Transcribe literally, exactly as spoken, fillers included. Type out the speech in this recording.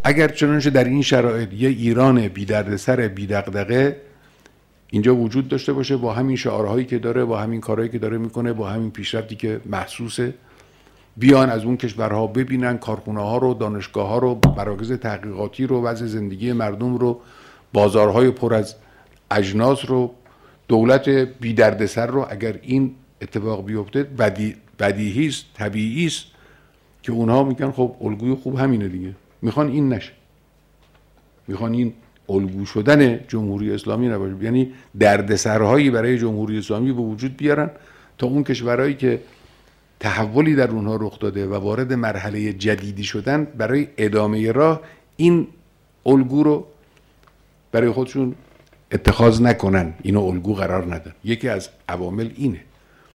اگر چنانچه در این شرایط یه ایران بی دردسر بی دغدغه اینجا وجود داشته باشه، با همین شعارهایی که داره، با همین کارهایی که داره میکنه، با همین پیشرفتی که محسوسه، بیان از اون کشورها ببینن کارخونه ها رو، دانشگاه ها رو، مراکز تحقیقاتی رو، وضع زندگی مردم رو، بازارهای پر از اجناس رو، دولت بی دردسر رو، اگر این اتفاق بیفته بدی بدیهی است، طبیعی است که اونها میگن خب الگوی خوب همینه دیگه، میخوان این نشه، میخوان این الگو شدن جمهوری اسلامی نباشه، یعنی دردسرهایی برای جمهوری اسلامی به وجود بیارن تا اون کشورهایی که تحولی در اونها رخ داده و وارد مرحله جدیدی شدن برای ادامه راه این الگو رو برای خودشون اتخاذ نکنن، اینو الگو قرار ندن. یکی از عوامل اینه.